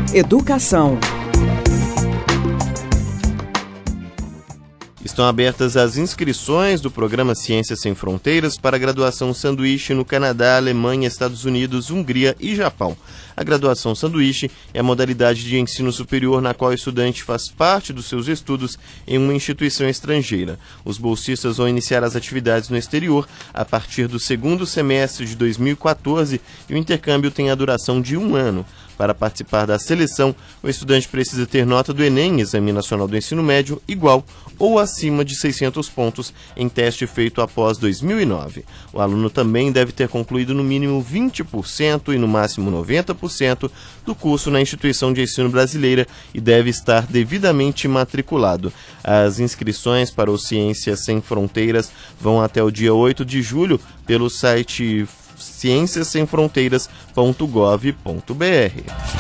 Educação. Estão abertas as inscrições do programa Ciências Sem Fronteiras para a graduação sanduíche no Canadá, Alemanha, Estados Unidos, Hungria e Japão. A graduação sanduíche é a modalidade de ensino superior na qual o estudante faz parte dos seus estudos em uma instituição estrangeira. Os bolsistas vão iniciar as atividades no exterior a partir do segundo semestre de 2014 e o intercâmbio tem a duração de 1 ano. Para participar da seleção, o estudante precisa ter nota do Enem, Exame Nacional do Ensino Médio, igual ou acima de 600 pontos em teste feito após 2009. O aluno também deve ter concluído no mínimo 20% e no máximo 90% do curso na instituição de ensino brasileira e deve estar devidamente matriculado. As inscrições para o Ciências Sem Fronteiras vão até o dia 8 de julho pelo site cienciassemfronteiras.gov.br.